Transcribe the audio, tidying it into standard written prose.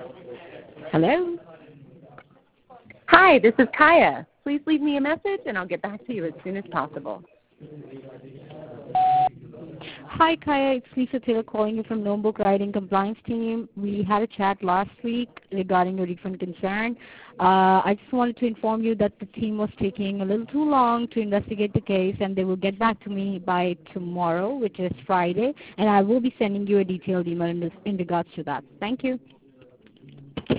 Hello? Hi, this is Kaya. Please leave me a message and I'll get back to you as soon as possible. Hi, Kaya. It's Lisa Taylor calling you from Notebook Writing Compliance Team. We had a chat last week regarding your refund concern. I just wanted to inform you that the team was taking a little too long to investigate the case, and they will get back to me by tomorrow, which is Friday, and I will be sending you a detailed email in regards to that. Thank you.